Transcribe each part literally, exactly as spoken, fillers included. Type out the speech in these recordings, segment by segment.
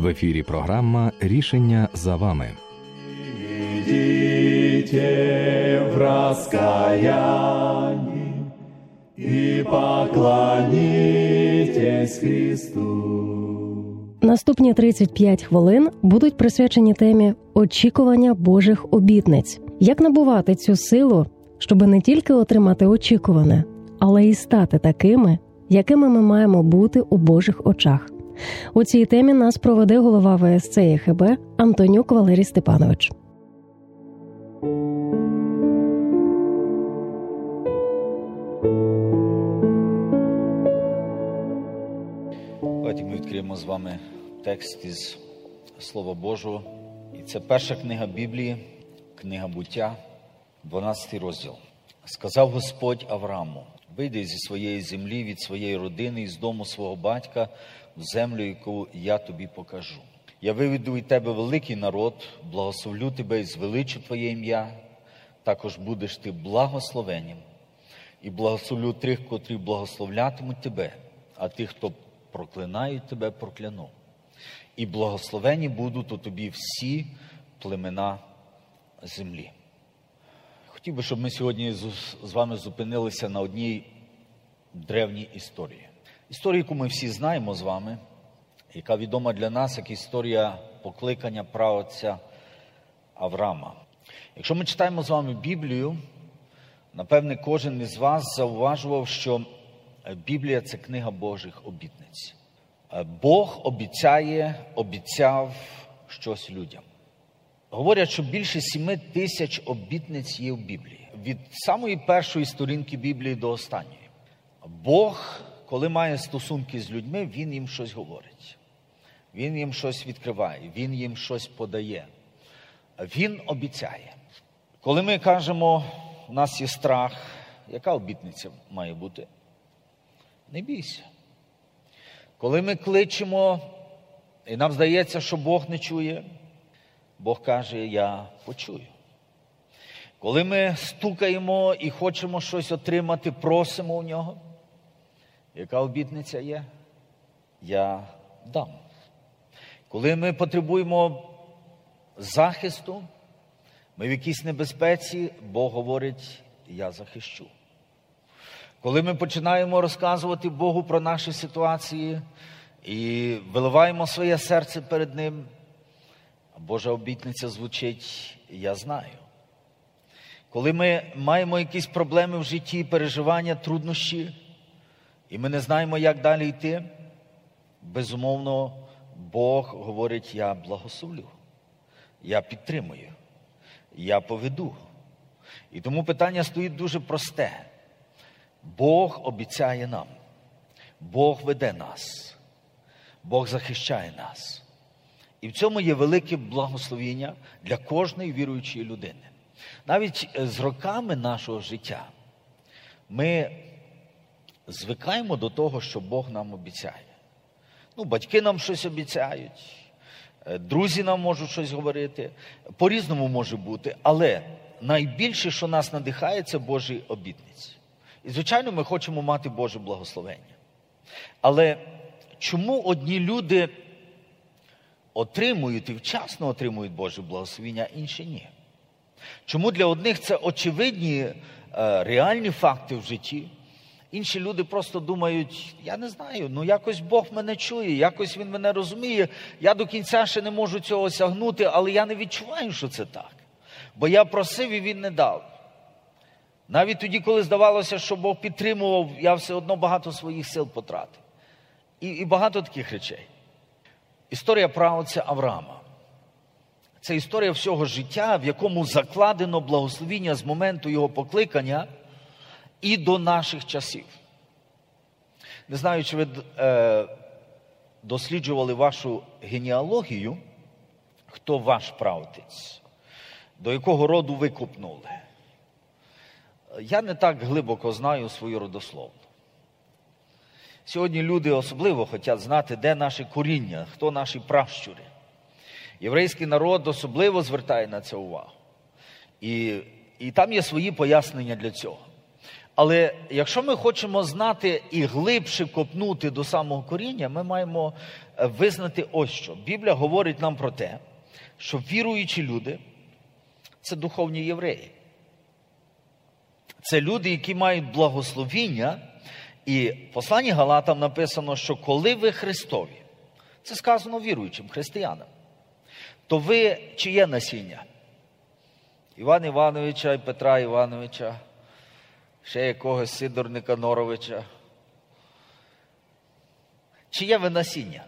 В ефірі програма «Рішення за вами». Идите в раскаянии и поклонитесь Христу. Наступні тридцять п'ять хвилин будуть присвячені темі очікування Божих обітниць. Як набувати цю силу, щоб не тільки отримати очікуване, але й стати такими, якими ми маємо бути у Божих очах. У цій темі нас проведе голова В С Ц Є Х Б Антонюк Валерій Степанович. Давайте ми відкриємо з вами текст із Слова Божого. І це перша книга Біблії, книга Буття, дванадцятий розділ. «Сказав Господь Аврааму, вийди зі своєї землі, від своєї родини і з дому свого батька в землю, яку я тобі покажу. Я виведу від тебе великий народ, благословлю тебе і звеличу твоє ім'я, також будеш ти благословенням. І благословлю тих, котрі благословлятимуть тебе, а тих, хто проклинають тебе, прокляну. І благословені будуть у тобі всі племена землі». Хотів би, щоб ми сьогодні з вами зупинилися на одній древній історії. Історію, яку ми всі знаємо з вами, яка відома для нас як історія покликання праотця Авраама. Якщо ми читаємо з вами Біблію, напевне, кожен із вас зауважував, що Біблія – це книга Божих обітниць. Бог обіцяє, обіцяв щось людям. Говорять, що більше сіми тисяч обітниць є в Біблії. Від самої першої сторінки Біблії до останньої. Бог, коли має стосунки з людьми, Він їм щось говорить. Він їм щось відкриває, Він їм щось подає. Він обіцяє. Коли ми кажемо, у нас є страх, яка обітниця має бути? Не бійся. Коли ми кличемо, і нам здається, що Бог не чує, Бог каже, я почую. Коли ми стукаємо і хочемо щось отримати, просимо у Нього, яка обітниця є? Я дам. Коли ми потребуємо захисту, ми в якійсь небезпеці, Бог говорить, я захищу. Коли ми починаємо розказувати Богу про наші ситуації і виливаємо своє серце перед Ним, Божа обітниця звучить, я знаю. Коли ми маємо якісь проблеми в житті, переживання, труднощі, і ми не знаємо, як далі йти, безумовно, Бог говорить, я благословлю, я підтримую, я поведу. І тому питання стоїть дуже просте. Бог обіцяє нам, Бог веде нас, Бог захищає нас. І в цьому є велике благословіння для кожної віруючої людини. Навіть з роками нашого життя ми звикаємо до того, що Бог нам обіцяє. Ну, батьки нам щось обіцяють, друзі нам можуть щось говорити, по-різному може бути, але найбільше, що нас надихає, це Божі обітниці. І, звичайно, ми хочемо мати Боже благословення. Але чому одні люди отримують і вчасно отримують Боже благословення, а інші ні? Чому для одних це очевидні, реальні факти в житті? Інші люди просто думають, я не знаю, ну якось Бог мене чує, якось Він мене розуміє, я до кінця ще не можу цього осягнути, але я не відчуваю, що це так. Бо я просив і Він не дав. Навіть тоді, коли здавалося, що Бог підтримував, я все одно багато своїх сил потратив. І, і багато таких речей. Історія праотця Авраама. Це історія всього життя, в якому закладено благословіння з моменту його покликання і до наших часів. Не знаю, чи ви е, досліджували вашу генеалогію, хто ваш праотець, до якого роду ви копнули. Я не так глибоко знаю свою родословну. Сьогодні люди особливо хочуть знати, де наше коріння, хто наші пращури. Єврейський народ особливо звертає на це увагу. І, і там є свої пояснення для цього. Але якщо ми хочемо знати і глибше копнути до самого коріння, ми маємо визнати ось що. Біблія говорить нам про те, що віруючі люди – це духовні євреї. Це люди, які мають благословіння. І в посланні Галатам написано, що коли ви Христові, це сказано віруючим християнам, то ви чиє насіння? Івана Івановича і Петра Івановича, ще якогось Сидорника Норовича. Чиє ви насіння?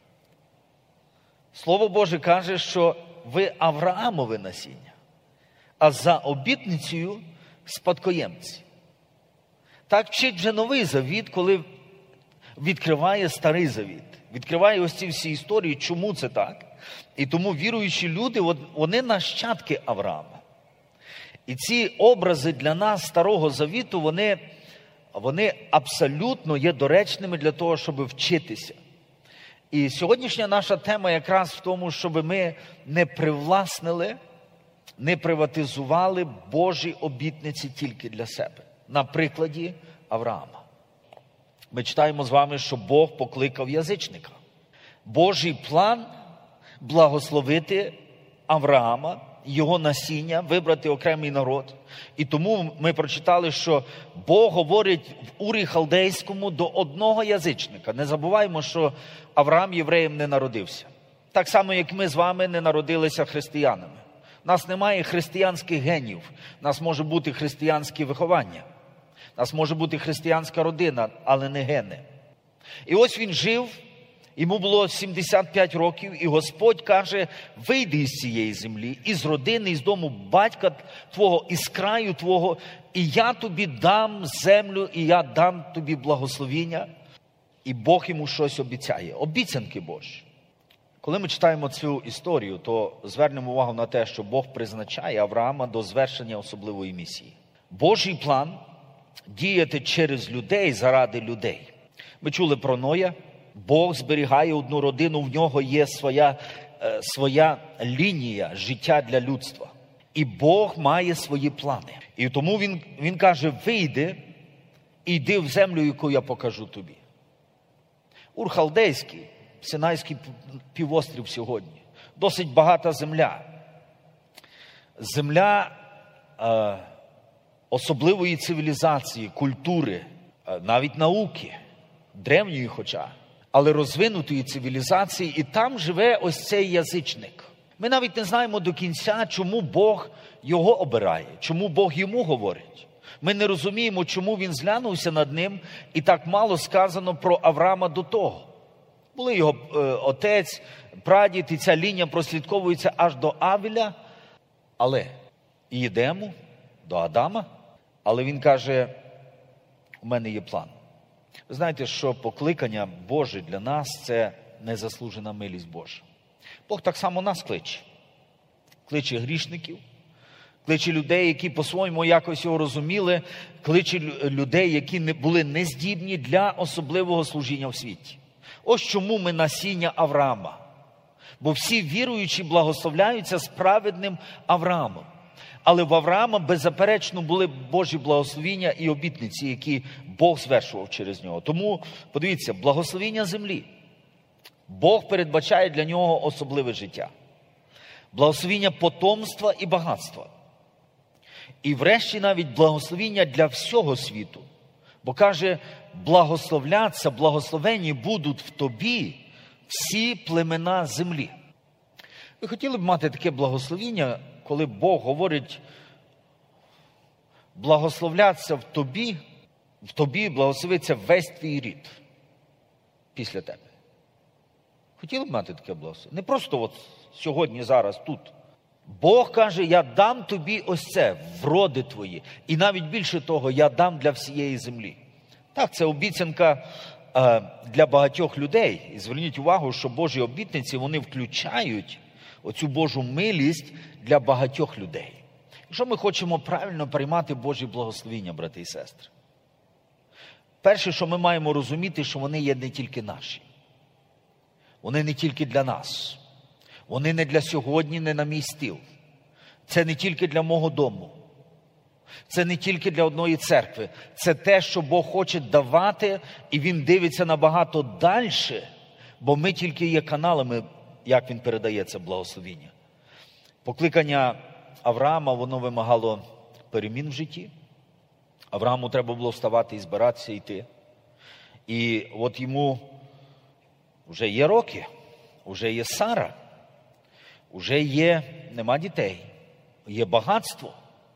Слово Боже каже, що ви Авраамове насіння, а за обітницею спадкоємці. Так вчить вже Новий Завіт, коли відкриває Старий Завіт. Відкриває ось ці всі історії, чому це так. І тому віруючі люди, вони нащадки Авраама. І ці образи для нас Старого Завіту, вони, вони абсолютно є доречними для того, щоб вчитися. І сьогоднішня наша тема якраз в тому, щоб ми не привласнили, не приватизували Божі обітниці тільки для себе. На прикладі Авраама. Ми читаємо з вами, що Бог покликав язичника. Божий план – благословити Авраама, його насіння, вибрати окремий народ. І тому ми прочитали, що Бог говорить в Урі Халдейському до одного язичника. Не забуваємо, що Авраам євреєм не народився. Так само, як ми з вами не народилися християнами. У нас немає християнських генів. У нас може бути християнське виховання. У нас може бути християнська родина, але не гени. І ось він жив, йому було сімдесят п'ять років, і Господь каже, вийди із цієї землі, із родини, із дому батька твого, із краю твого, і я тобі дам землю, і я дам тобі благословіння. І Бог йому щось обіцяє. Обіцянки Божі. Коли ми читаємо цю історію, то звернемо увагу на те, що Бог призначає Авраама до звершення особливої місії. Божий план – діяти через людей заради людей. Ми чули про Ноя. Бог зберігає одну родину, в нього є своя, е, своя лінія життя для людства. І Бог має свої плани. І тому він, він каже, вийди і йди в землю, яку я покажу тобі. Ур Халдейський, Синайський півострів сьогодні. Досить багата земля. Земля е, особливої цивілізації, культури, е, навіть науки, древньої хоча, але розвинутої цивілізації. І там живе ось цей язичник. Ми навіть не знаємо до кінця, чому Бог його обирає, чому Бог йому говорить. Ми не розуміємо, чому він зглянувся над ним, і так мало сказано про Авраама до того. Були його е, отець, прадід, і ця лінія прослідковується аж до Авеля, але і йдемо до Адама, але він каже, у мене є план. Ви знаєте, що покликання Боже для нас – це незаслужена милість Божа. Бог так само нас кличе. Кличе грішників, кличе людей, які по-своєму якось його розуміли, кличе людей, які не були нездібні для особливого служіння в світі. Ось чому ми насіння Авраама. Бо всі віруючі благословляються з праведним Авраамом. Але в Авраама беззаперечно були Божі благословіння і обітниці, які Бог звершував через нього. Тому, подивіться, благословіння землі. Бог передбачає для нього особливе життя. Благословіння потомства і багатства. І врешті навіть благословіння для всього світу. Бо каже, благословляться, благословені будуть в тобі всі племена землі. Ви хотіли б мати таке благословіння, коли Бог говорить, благословляться в тобі, в тобі благословиться весь твій рід після тебе. Хотіли б мати таке благословення? Не просто от сьогодні, зараз, тут. Бог каже, я дам тобі ось це, вроди твої. І навіть більше того, я дам для всієї землі. Так, це обіцянка е, для багатьох людей. І зверніть увагу, що Божі обітниці, вони включають оцю Божу милість для багатьох людей. Якщо ми хочемо правильно приймати Божі благословіння, брати і сестри, перше, що ми маємо розуміти, що вони є не тільки наші. Вони не тільки для нас. Вони не для сьогодні, не на мій стіл. Це не тільки для мого дому. Це не тільки для одної церкви. Це те, що Бог хоче давати, і Він дивиться набагато далі, бо ми тільки є каналами, як Він передає це благословіння. Покликання Авраама, воно вимагало перемін в житті. Аврааму треба було вставати і збиратися йти. І от йому вже є роки, вже є Сара, вже є, нема дітей, є багатство.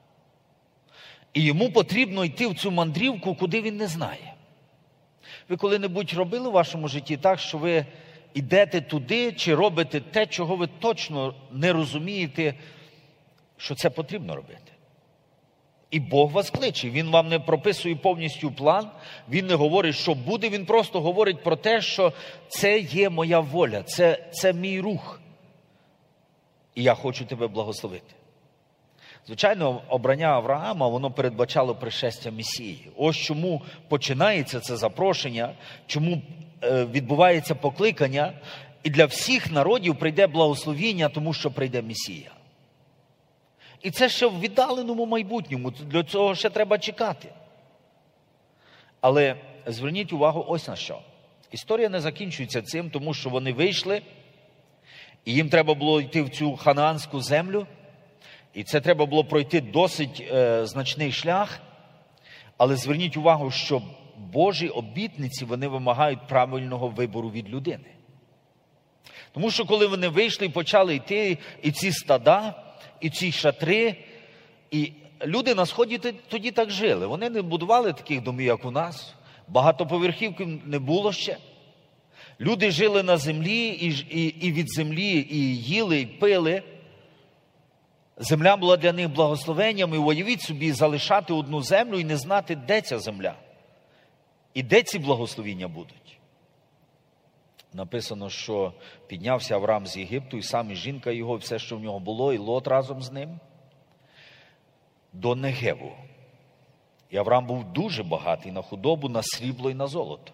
І йому потрібно йти в цю мандрівку, куди він не знає. Ви коли-небудь робили в вашому житті так, що ви йдете туди, чи робите те, чого ви точно не розумієте, що це потрібно робити? І Бог вас кличе. Він вам не прописує повністю план, Він не говорить, що буде, Він просто говорить про те, що це є моя воля, це, це мій рух. І я хочу тебе благословити. Звичайно, обрання Авраама, воно передбачало пришестя Месії. Ось чому починається це запрошення, чому відбувається покликання, і для всіх народів прийде благословіння, тому що прийде Месія. І це ще в віддаленому майбутньому, для цього ще треба чекати. Але зверніть увагу ось на що. Історія не закінчується цим, тому що вони вийшли, і їм треба було йти в цю ханаанську землю, і це треба було пройти досить е, значний шлях. Але зверніть увагу, що Божі обітниці, вони вимагають правильного вибору від людини. Тому що коли вони вийшли і почали йти, і ці стада, і ці шатри, і люди на Сході тоді так жили. Вони не будували таких домів, як у нас. Багатоповерхівки не було ще. Люди жили на землі, і, і, і від землі, і їли, і пили. Земля була для них благословенням, і уявіть собі, залишати одну землю і не знати, де ця земля. І де ці благословіння будуть. Написано, що піднявся Авраам з Єгипту, і сам і жінка його, і все, що в нього було, і Лот разом з ним, до Негеву. І Авраам був дуже багатий на худобу, на срібло і на золото.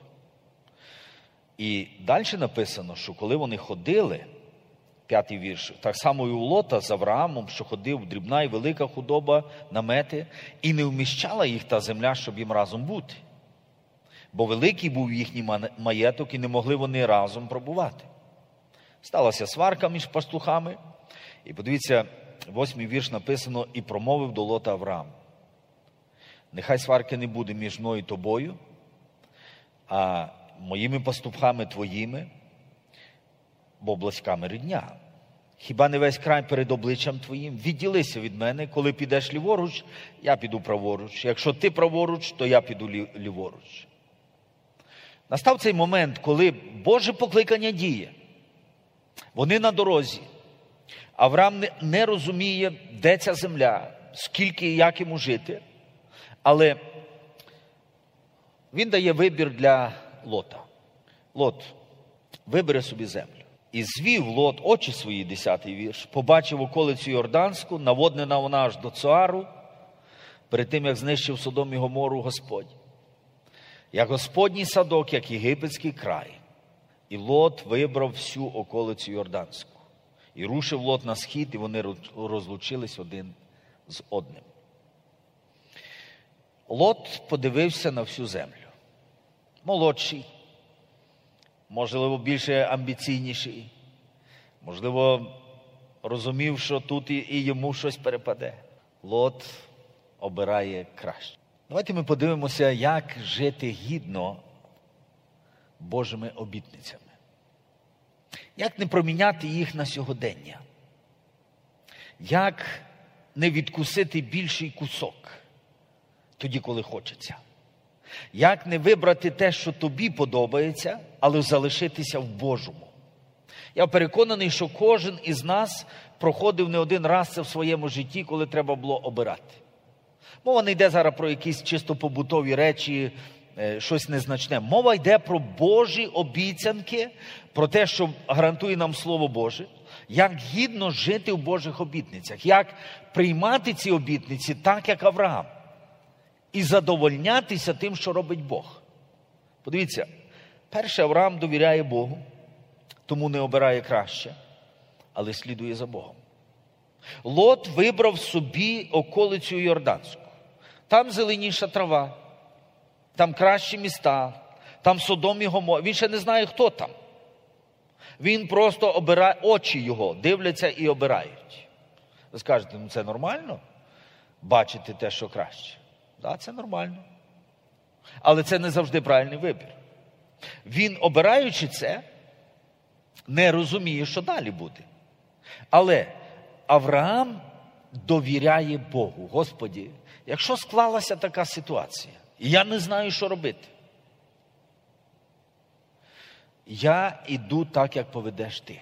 І далі написано, що коли вони ходили, п'ятий вірш, так само і у Лота з Авраамом, що ходив дрібна і велика худоба, намети, і не вміщала їх та земля, щоб їм разом бути. Бо великий був їхній маєток, і не могли вони разом пробувати. Сталася сварка між пастухами, і подивіться, восьмий вірш написано, і промовив до Лота Авраам: нехай сварки не буде між мною і тобою, а моїми пастухами твоїми, бо близька ми рідня. Хіба не весь край перед обличчям твоїм? Відділися від мене, коли підеш ліворуч, я піду праворуч. Якщо ти праворуч, то я піду ліворуч. Настав цей момент, коли Боже покликання діє. Вони на дорозі. Авраам не, не розуміє, де ця земля, скільки і як йому жити. Але він дає вибір для Лота. Лот, вибери собі землю. І звів Лот очі свої, десятий вірш, побачив околицю Йорданську, наводнена вона аж до Цоару, перед тим, як знищив Содом і Гомору Господь. Як Господній садок, як єгипетський край. І Лот вибрав всю околицю Йорданську. І рушив Лот на схід, і вони розлучились один з одним. Лот подивився на всю землю. Молодший, можливо, більше амбіційніший, можливо, розумів, що тут і йому щось перепаде. Лот обирає краще. Давайте ми подивимося, як жити гідно Божими обітницями. Як не проміняти їх на сьогодення? Як не відкусити більший кусок тоді, коли хочеться? Як не вибрати те, що тобі подобається, але залишитися в Божому? Я переконаний, що кожен із нас проходив не один раз це в своєму житті, коли треба було обирати. Мова не йде зараз про якісь чисто побутові речі, щось незначне. Мова йде про Божі обіцянки, про те, що гарантує нам Слово Боже, як гідно жити в Божих обітницях, як приймати ці обітниці так, як Авраам, і задовольнятися тим, що робить Бог. Подивіться, перше, Авраам довіряє Богу, тому не обирає краще, але слідує за Богом. Лот вибрав собі околицю Йорданську. Там зеленіша трава, там кращі міста, там Содом і Гомор. Він ще не знає, хто там. Він просто обирає, очі його дивляться і обирають. Ви скажете, ну це нормально? Бачити те, що краще. Так, да, це нормально. Але це не завжди правильний вибір. Він, обираючи це, не розуміє, що далі буде. Але Авраам довіряє Богу. Господі, якщо склалася така ситуація, і я не знаю, що робити, я іду так, як поведеш ти.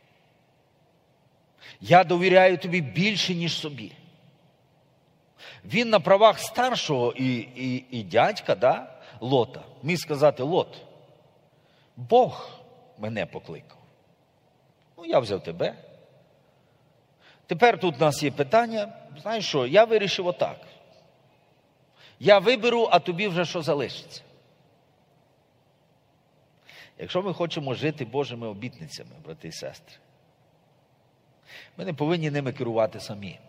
Я довіряю тобі більше, ніж собі. Він на правах старшого і, і, і дядька, да, Лота, міг сказати: Лот, Бог мене покликав. Ну, я взяв тебе. Тепер тут у нас є питання. Знаєш що, я вирішив отак. Я виберу, а тобі вже що залишиться. Якщо ми хочемо жити Божими обітницями, брати і сестри, ми не повинні ними керувати самі.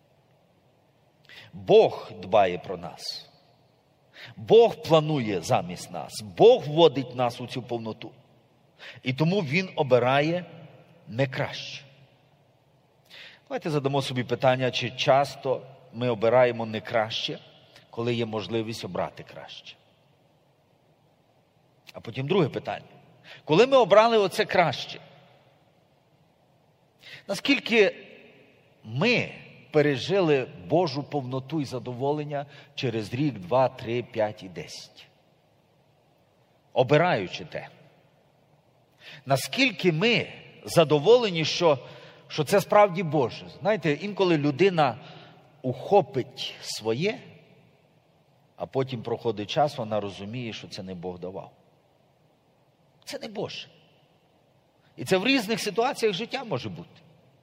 Бог дбає про нас. Бог планує замість нас. Бог вводить нас у цю повноту. І тому Він обирає не краще. Давайте задамо собі питання, чи часто ми обираємо не краще, коли є можливість обрати краще. А потім друге питання. Коли ми обрали оце краще, наскільки ми пережили Божу повноту і задоволення через рік, два, три, п'ять і десять? Обираючи те. Наскільки ми задоволені, що, що це справді Боже? Знаєте, інколи людина ухопить своє, а потім проходить час, вона розуміє, що це не Бог давав. Це не Боже. І це в різних ситуаціях життя може бути.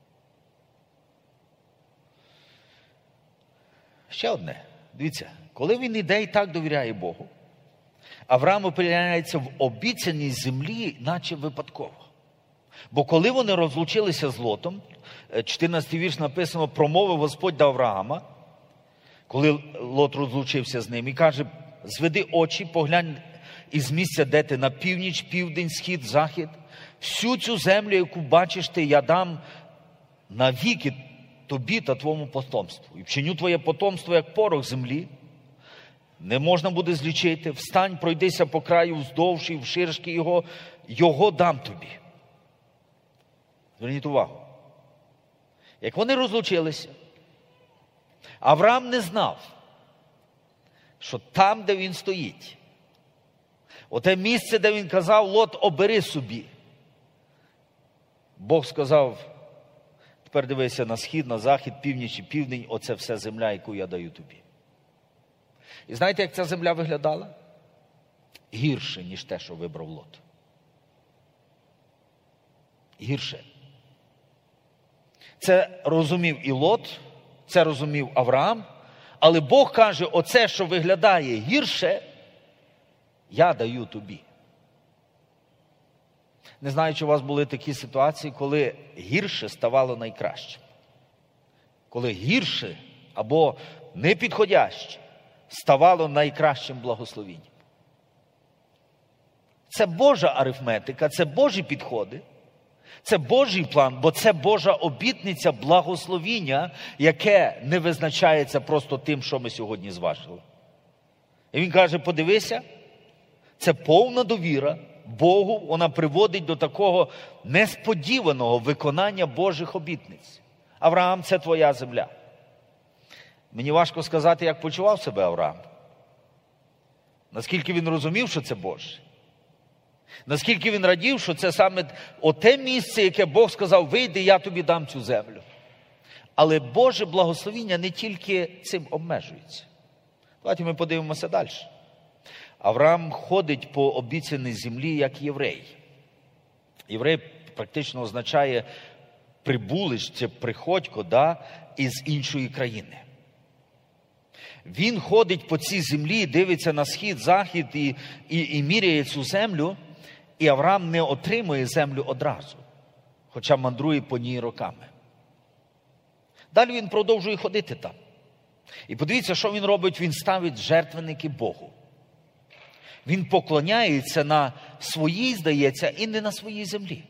Ще одне. Дивіться, коли він іде і так довіряє Богу, Авраам опиняється в обіцяній землі, наче випадково. Бо коли вони розлучилися з Лотом, чотирнадцятий вірш написано: промовив Господь до Авраама, коли Лот розлучився з ним, і каже: зведи очі, поглянь із місця, де ти, на північ, південь, схід, захід. Всю цю землю, яку бачиш ти, я дам навіки тобі та твоєму потомству. І вчиню твоє потомство, як порох землі. Не можна буде злічити. Встань, пройдися по краю вздовж і вширшки його. Його дам тобі. Зверніть увагу. Як вони розлучилися, Авраам не знав, що там, де він стоїть, оте місце, де він казав: Лот, обери собі. Бог сказав: тепер дивися на схід, на захід, північ і південь, оце все земля, яку я даю тобі. І знаєте, як ця земля виглядала? Гірше, ніж те, що вибрав Лот. Гірше. Це розумів і Лот, це розумів Авраам, але Бог каже: оце, що виглядає гірше, я даю тобі. Не знаю, чи у вас були такі ситуації, коли гірше ставало найкращим. Коли гірше або непідходяще ставало найкращим благословенням. Це Божа арифметика, це Божі підходи, це Божий план, бо це Божа обітниця благословіння, яке не визначається просто тим, що ми сьогодні зважили. І він каже: подивися, це повна довіра Богу, вона приводить до такого несподіваного виконання Божих обітниць. Авраам, це твоя земля. Мені важко сказати, як почував себе Авраам. Наскільки він розумів, що це Боже. Наскільки він радів, що це саме оте місце, яке Бог сказав: вийди, я тобі дам цю землю. Але Боже благословіння не тільки цим обмежується. Давайте ми подивимося далі. Авраам ходить по обіцяній землі як єврей. Єврей практично означає прибулич, це приходько, да, із іншої країни. Він ходить по цій землі, дивиться на схід, захід і, і, і міряє цю землю, і Авраам не отримує землю одразу, хоча мандрує по ній роками. Далі він продовжує ходити там. І подивіться, що він робить. Він ставить жертвенники Богу. Він поклоняється на своїй, здається, і не на своїй землі.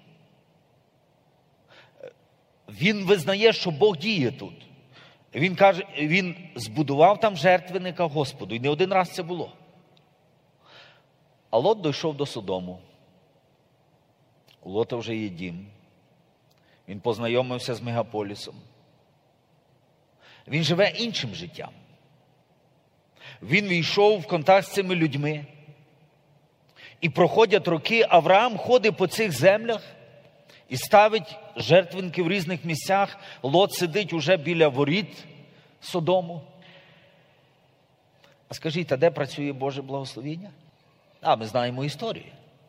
Він визнає, що Бог діє тут. Він каже, він збудував там жертвенника Господу. І не один раз це було. А Лот дійшов до Содому. У Лота вже є дім. Він познайомився з мегаполісом. Він живе іншим життям. Він війшов в контакт з цими людьми. І проходять роки, Авраам ходить по цих землях і ставить жертвенки в різних місцях. Лот сидить уже біля воріт Содому. А скажіть, а де працює Боже благословіння? А, ми знаємо історію.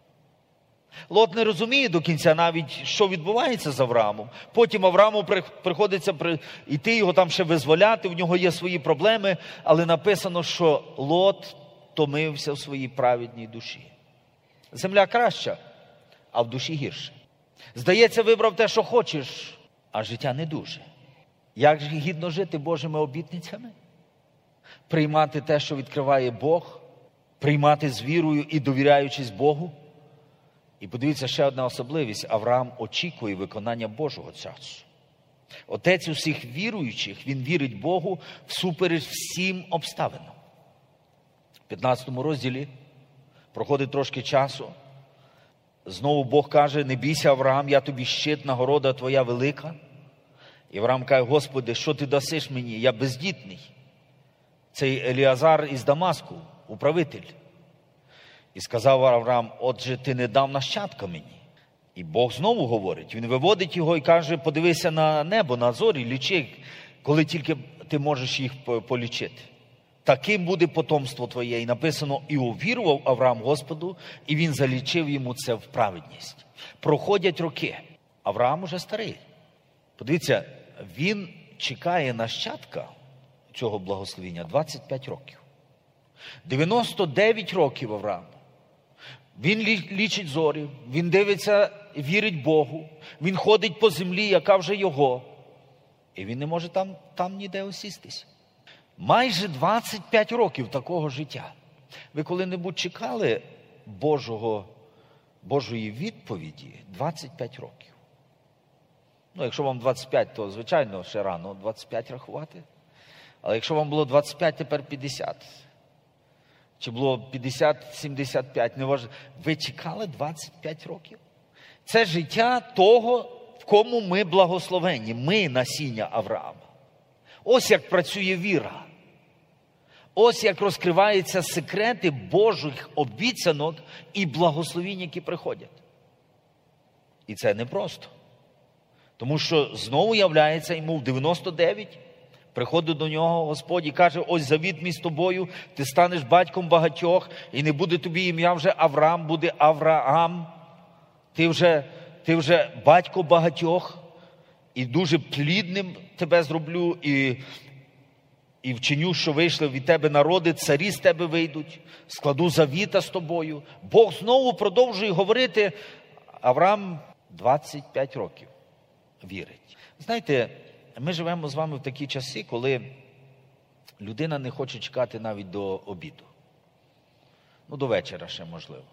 Лот не розуміє до кінця навіть, що відбувається з Авраамом. Потім Аврааму приходиться йти його там ще визволяти, в нього є свої проблеми, але написано, що Лот томився в своїй праведній душі. Земля краща, а в душі гірше. Здається, вибрав те, що хочеш, а життя не дуже. Як же гідно жити Божими обітницями? Приймати те, що відкриває Бог, приймати з вірою і довіряючись Богу. І подивіться, ще одна особливість. Авраам очікує виконання Божого часу. Отець усіх віруючих, він вірить Богу всупереч всім обставинам. В п'ятнадцятому розділі проходить трошки часу. Знову Бог каже: не бійся, Авраам, я тобі щит, нагорода твоя велика. І Авраам каже: Господи, що ти дасиш мені? Я бездітний. Цей Еліазар із Дамаску, управитель. І сказав Авраам: отже, ти не дав нащадка мені. І Бог знову говорить, він виводить його і каже: подивися на небо, на зорі, лічи, коли тільки ти можеш їх полічити. Таким буде потомство твоє. І написано: і увірував Авраам Господу, і він залічив йому це в праведність. Проходять роки. Авраам уже старий. Подивіться, він чекає нащадка цього благословення двадцять п'ять років. дев'яносто дев'ять років Авраам. Він лічить зорі, він дивиться, вірить Богу, він ходить по землі, яка вже його. І він не може там, там ніде осістись. Майже двадцять п'ять років такого життя. Ви коли-небудь чекали Божого, Божої відповіді двадцять п'ять років? Ну, якщо вам двадцять п'ять, то, звичайно, ще рано двадцять п'ять рахувати. Але якщо вам було двадцять п'ять, тепер п'ятдесят. Чи було п'ятдесят, сімдесят п'ять, не важливо. Ви чекали двадцять п'ять років? Це життя того, в кому ми благословені. Ми насіння Авраама. Ось як працює віра. Ось як розкриваються секрети Божих обіцянок і благословінь, які приходять. І це непросто. Тому що знову являється йому в дев'яносто дев'ять. Приходить до нього Господь і каже: ось завіт мій з тобою, ти станеш батьком багатьох, і не буде тобі ім'я вже Авраам, буде Авраам. Ти вже, ти вже батько багатьох, і дуже плідним тебе зроблю, і, і вчиню, що вийшли від тебе народи, царі з тебе вийдуть, складу завіта з тобою. Бог знову продовжує говорити. Авраам двадцять п'ять років вірить. Знаєте, ми живемо з вами в такі часи, коли людина не хоче чекати навіть до обіду. Ну, до вечора ще можливо.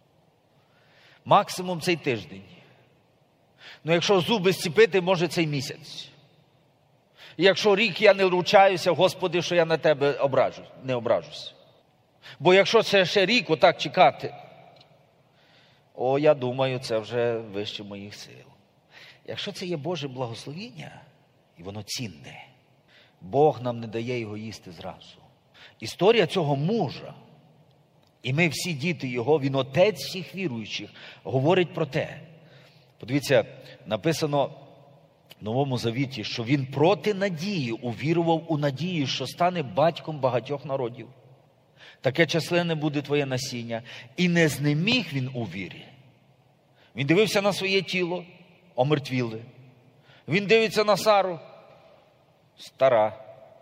Максимум цей тиждень. Ну, якщо зуби зціпити, може цей місяць. І якщо рік я не вручаюся, Господи, що я на тебе ображу, не ображусь. Бо якщо це ще рік отак чекати, о, я думаю, це вже вище моїх сил. Якщо це є Боже благословіння, і воно цінне, Бог нам не дає його їсти зразу. Історія цього мужа, і ми всі діти його, він отець всіх віруючих, говорить про те. Подивіться, написано в Новому Завіті, що він проти надії увірував у надію, що стане батьком багатьох народів. Таке численне буде твоє насіння. І не знеміг він у вірі. Він дивився на своє тіло, омертвіле. Він дивиться на Сару, стара.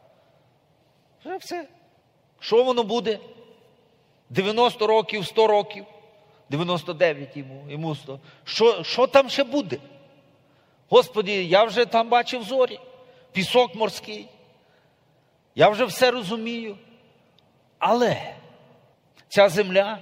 Вже все. Що воно буде? дев'яносто років, сто років, дев'яносто дев'ять йому, йому сто. Що, що там ще буде? Господи, я вже там бачив зорі, пісок морський. Я вже все розумію. Але ця земля,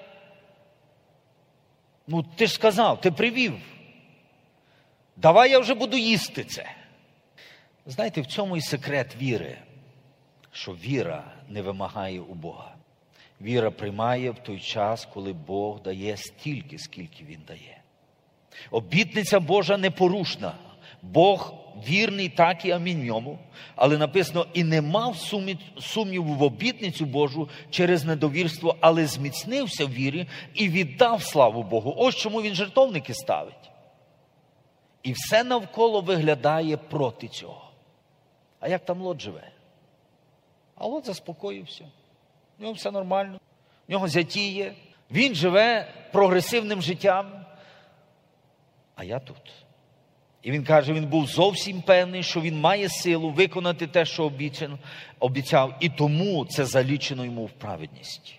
ну ти ж сказав, ти привів. Давай я вже буду їсти це. Знаєте, в цьому і секрет віри, що віра не вимагає у Бога. Віра приймає в той час, коли Бог дає стільки, скільки Він дає. Обітниця Божа непорушна. Бог вірний, так і амінь в ньому. Але написано, і не мав сумніву в обітницю Божу через недовірство, але зміцнився в вірі і віддав славу Богу. Ось чому він жертовники ставить. І все навколо виглядає проти цього. А як там Лот живе? А Лот заспокоївся. В нього все нормально. В нього зятіє. Він живе прогресивним життям. А я тут. І він каже, він був зовсім певний, що він має силу виконати те, що обіцяв. І тому це залічено йому в праведність.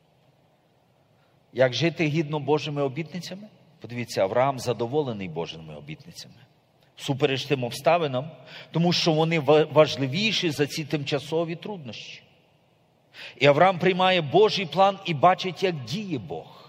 Як жити гідно Божими обітницями? Подивіться, Авраам задоволений Божими обітницями. Всупереч тим обставинам, тому що вони важливіші за ці тимчасові труднощі. І Авраам приймає Божий план і бачить, як діє Бог.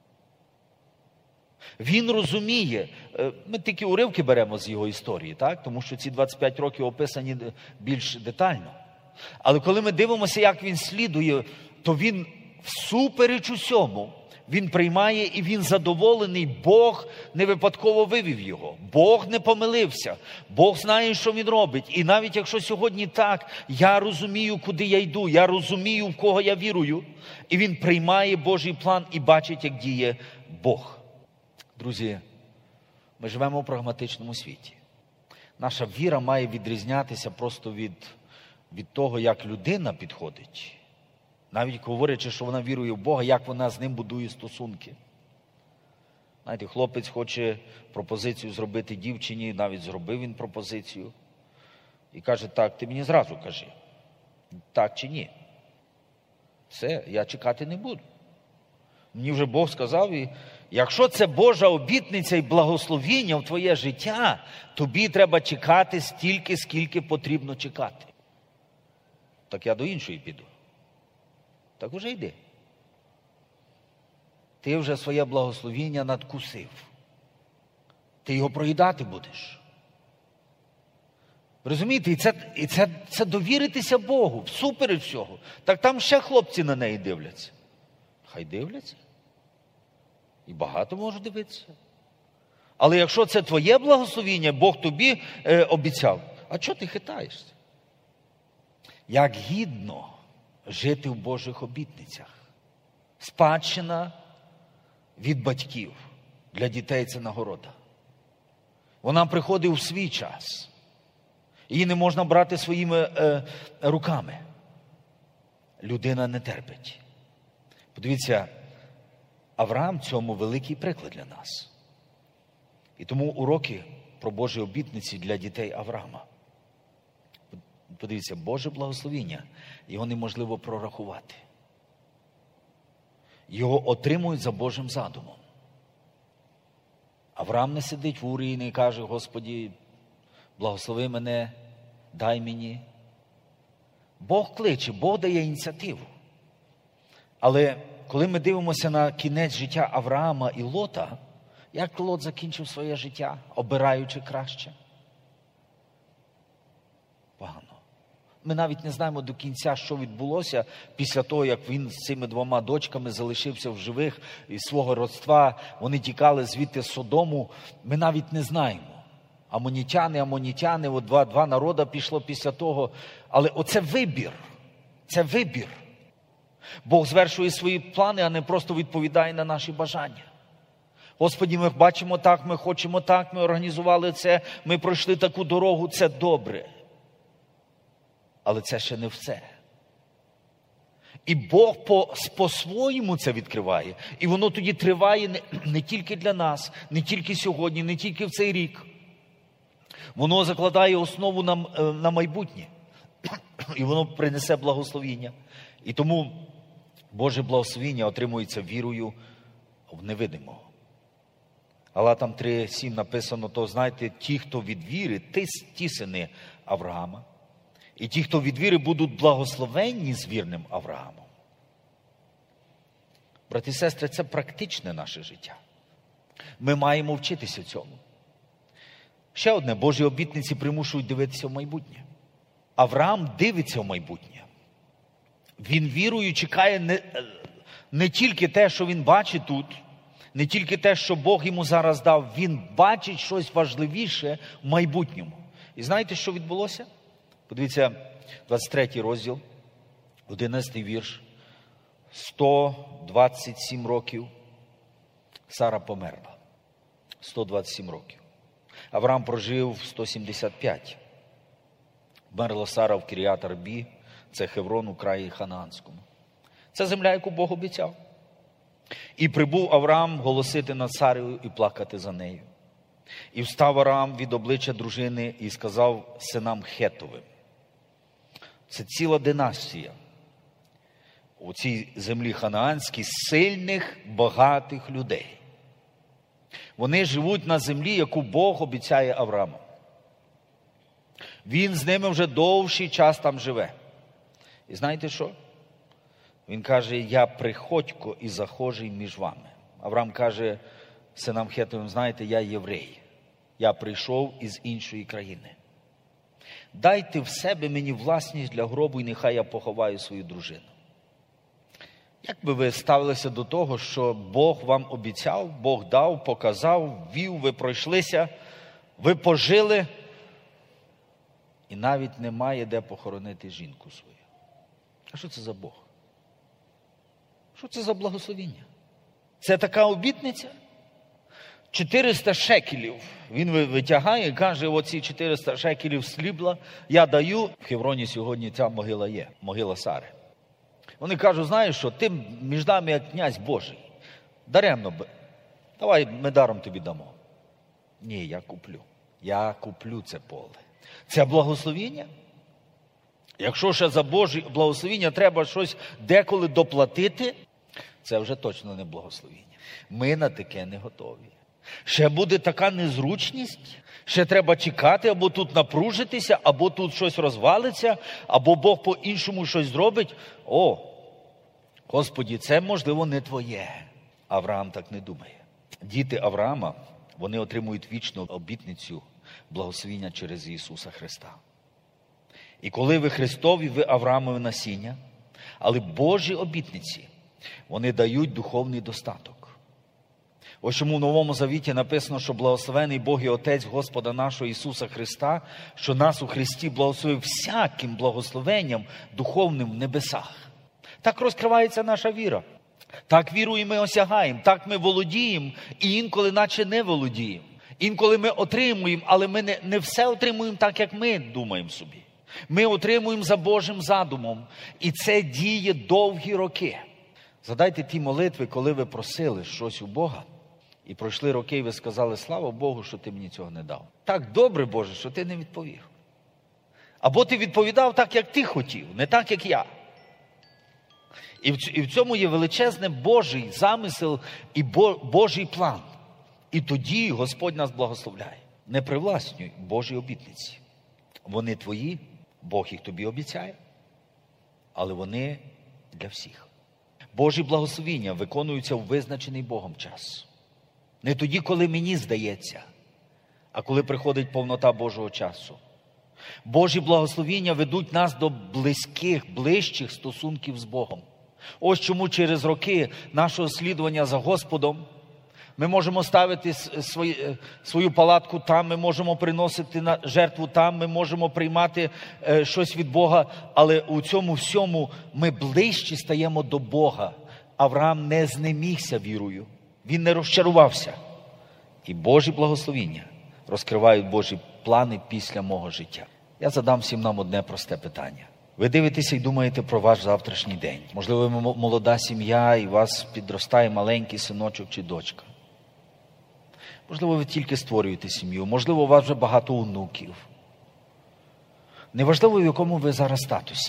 Він розуміє, ми тільки уривки беремо з його історії, так? Тому що ці двадцять п'ять років описані більш детально. Але коли ми дивимося, як він слідує, то він всупереч усьому, він приймає і він задоволений. Бог не випадково вивів його. Бог не помилився. Бог знає, що він робить. І навіть якщо сьогодні так, я розумію, куди я йду, я розумію, в кого я вірую. І він приймає Божий план і бачить, як діє Бог. Друзі, ми живемо в прагматичному світі. Наша віра має відрізнятися просто від, від того, як людина підходить. Навіть говорячи, що вона вірує в Бога, як вона з ним будує стосунки. Знаєте, хлопець хоче пропозицію зробити дівчині, навіть зробив він пропозицію. І каже, так, ти мені зразу кажи, так чи ні. Все, я чекати не буду. Мені вже Бог сказав, і якщо це Божа обітниця і благословіння в твоє життя, тобі треба чекати стільки, скільки потрібно чекати. Так я до іншої піду. Так уже йди. Ти вже своє благословіння надкусив. Ти його проїдати будеш. Розумієте? І це, і це, це довіритися Богу, всупереч всього. Так там ще хлопці на неї дивляться. Хай дивляться. І багато можуть дивитися. Але якщо це твоє благословіння, Бог тобі е, обіцяв, а чого ти хитаєшся? Як гідно жити в Божих обітницях. Спадщина від батьків. Для дітей це нагорода. Вона приходить у свій час. Її не можна брати своїми е, руками. Людина не терпить. Подивіться, Авраам цьому великий приклад для нас. І тому уроки про Божі обітниці для дітей Авраама. Подивіться, Боже благословіння, його неможливо прорахувати. Його отримують за Божим задумом. Авраам не сидить в Урії і не каже, Господі, благослови мене, дай мені. Бог кличе, Бог дає ініціативу. Але коли ми дивимося на кінець життя Авраама і Лота, як Лот закінчив своє життя, обираючи краще? Погано. Ми навіть не знаємо до кінця, що відбулося після того, як він з цими двома дочками залишився в живих із свого родства. Вони тікали звідти з Содому. Ми навіть не знаємо. Амонітяни, амонітяни, от два, два народи пішло після того. Але оце вибір. Це вибір. Бог звершує свої плани, а не просто відповідає на наші бажання. Господи, ми бачимо так, ми хочемо так, ми організували це, ми пройшли таку дорогу, це добре. Але це ще не все. І Бог по, по-своєму це відкриває. І воно тоді триває не, не тільки для нас, не тільки сьогодні, не тільки в цей рік. Воно закладає основу на, на майбутнє. І воно принесе благословіння. І тому Боже благословіння отримується вірою в невидимого. Галатам три сім написано, то знаєте, ті, хто від віри, ті, ті сини Авраама. І ті, хто від віри, будуть благословенні з вірним Авраамом. Брати і сестри, це практичне наше життя. Ми маємо вчитися цьому. Ще одне, Божі обітниці примушують дивитися в майбутнє. Авраам дивиться в майбутнє. Він вірою чекає не, не тільки те, що він бачить тут, не тільки те, що Бог йому зараз дав, він бачить щось важливіше в майбутньому. І знаєте, що відбулося? Подивіться, двадцять третій розділ, одинадцятий вірш. сто двадцять сім років Сара померла. сто двадцять сім років. Авраам прожив сто сімдесят п'ять. Вмерла Сара в Кіріат-Арбі, це Хеврон у краї Ханаанському. Це земля, яку Бог обіцяв. І прибув Авраам голосити над Сарою і плакати за нею. І встав Авраам від обличчя дружини і сказав синам Хетовим. Це ціла династія у цій землі ханаанській сильних, багатих людей. Вони живуть на землі, яку Бог обіцяє Аврааму. Він з ними вже довший час там живе. І знаєте що? Він каже, я приходько і захожий між вами. Авраам каже синам Хетовим, знаєте, я єврей. Я прийшов із іншої країни. Дайте в себе мені власність для гробу, і нехай я поховаю свою дружину. Як би ви ставилися до того, що Бог вам обіцяв, Бог дав, показав, вів, ви пройшлися, ви пожили, і навіть немає де похоронити жінку свою? А що це за Бог? Що це за благословіння? Це така обітниця? чотириста шекелів він витягає і каже, оці чотириста шекелів срібла я даю. В Хевроні сьогодні ця могила є, могила Сари. Вони кажуть, знаєш що, ти між нами як князь Божий. Даремно, давай ми даром тобі дамо. Ні, я куплю. Я куплю це поле. Це благословіння? Якщо ще за Божі благословіння треба щось деколи доплатити, це вже точно не благословіння. Ми на таке не готові. Ще буде така незручність, ще треба чекати, або тут напружитися, або тут щось розвалиться, або Бог по-іншому щось зробить. О, Господі, це, можливо, не твоє. Авраам так не думає. Діти Авраама, вони отримують вічну обітницю благословіння через Ісуса Христа. І коли ви Христові, ви Авраамове насіння, але Божі обітниці, вони дають духовний достаток. Ось чому в Новому Завіті написано, що благословений Бог і Отець Господа нашого Ісуса Христа, що нас у Христі благословив всяким благословенням духовним в небесах. Так розкривається наша віра. Так вірою ми осягаємо, так ми володіємо і інколи наче не володіємо. Інколи ми отримуємо, але ми не, не все отримуємо так, як ми думаємо собі. Ми отримуємо за Божим задумом, і це діє довгі роки. Згадайте ті молитви, коли ви просили щось у Бога, і пройшли роки, і ви сказали, слава Богу, що ти мені цього не дав. Так добре, Боже, що ти не відповів. Або ти відповідав так, як ти хотів, не так, як я. І в, і в цьому є величезний Божий замисел і Божий план. І тоді Господь нас благословляє. Не привласнюй Божі обітниці. Вони твої, Бог їх тобі обіцяє, але вони для всіх. Божі благословіння виконуються у визначений Богом час. Не тоді, коли мені здається, а коли приходить повнота Божого часу. Божі благословіння ведуть нас до близьких, ближчих стосунків з Богом. Ось чому через роки нашого слідування за Господом ми можемо ставити свої, свою палатку там, ми можемо приносити на жертву там, ми можемо приймати е, щось від Бога, але у цьому всьому ми ближче стаємо до Бога. Авраам не знемігся вірою, він не розчарувався. І Божі благословіння розкривають Божі плани після мого життя. Я задам всім нам одне просте питання. Ви дивитеся і думаєте про ваш завтрашній день. Можливо, ви молода сім'я, і у вас підростає маленький синочок чи дочка. Можливо, ви тільки створюєте сім'ю. Можливо, у вас вже багато онуків. Неважливо, в якому ви зараз статусі.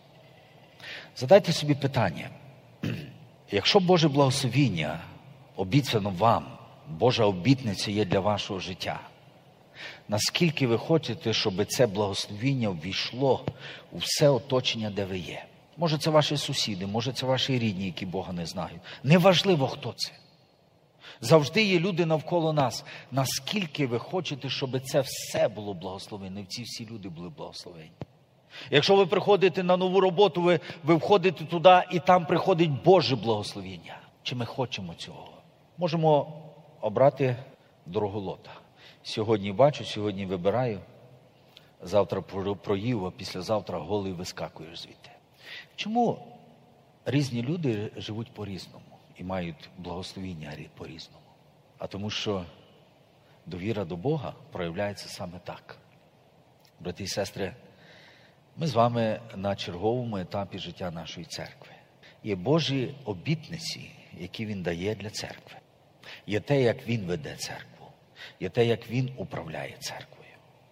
Задайте собі питання. Якщо Боже благословіння обіцяно вам, Божа обітниця є для вашого життя, Наскільки ви хочете, щоб це благословіння ввійшло у все оточення, де ви є. Може, це ваші сусіди, може, це ваші рідні, які Бога не знають. Неважливо, хто це. Завжди є люди навколо нас. Наскільки ви хочете, щоб це все було благословенне, ці всі люди були благословені. Якщо ви приходите на нову роботу, ви, ви входите туди, і там приходить Боже благословення. Чи ми хочемо цього? Можемо обрати дорогу лота. Сьогодні бачу, сьогодні вибираю, завтра проїв, а післязавтра голий вискакуєш звідти. Чому різні люди живуть по-різному і мають благословіння по-різному? А тому що довіра до Бога проявляється саме так. Брати і сестри, ми з вами на черговому етапі життя нашої церкви. Є Божі обітниці, які Він дає для церкви. Є те, як Він веде церкву. Є те, як Він управляє церквою.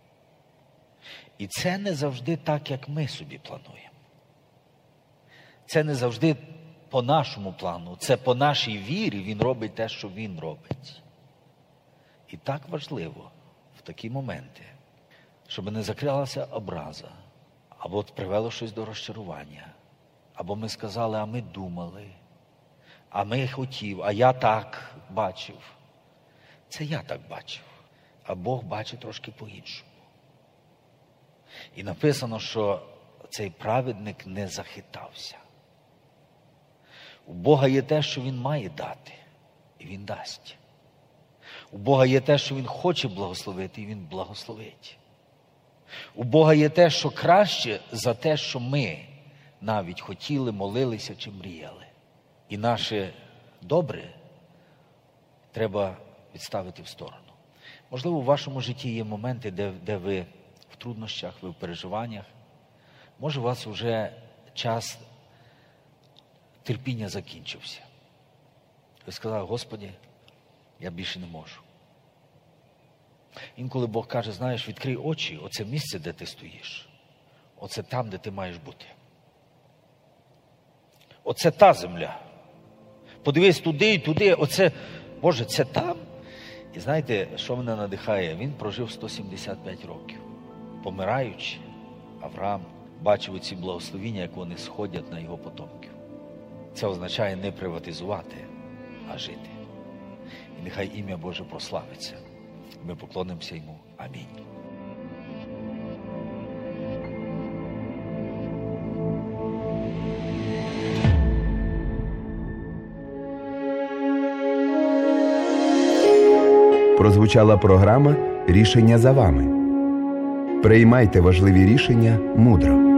І це не завжди так, як ми собі плануємо. Це не завжди по нашому плану. Це по нашій вірі Він робить те, що Він робить. І так важливо в такі моменти, щоб не закрилася образа, або привело щось до розчарування, або ми сказали, а ми думали, а ми хотів, а я так бачив. Це я так бачив, а Бог бачить трошки по-іншому. І написано, що цей праведник не захитався. У Бога є те, що Він має дати, і Він дасть. У Бога є те, що Він хоче благословити, і Він благословить. У Бога є те, що краще за те, що ми навіть хотіли, молилися чи мріяли. І наше добре треба відставити в сторону. Можливо, у вашому житті є моменти, де, де ви в труднощах, ви в переживаннях. Може, у вас вже час терпіння закінчився. Ви сказали, Господи, я більше не можу. Інколи Бог каже, знаєш, відкрий очі, оце місце, де ти стоїш. Оце там, де ти маєш бути. Оце та земля. Подивись туди і туди, оце, Боже, це там. І знаєте, що мене надихає? Він прожив сто сімдесят п'ять років. Помираючи, Авраам бачив ці благословіння, як вони сходять на його потомків. Це означає не приватизувати, а жити. І нехай ім'я Боже прославиться. Ми поклонимося Йому. Амінь. Прозвучала програма «Рішення за вами». Приймайте важливі рішення мудро.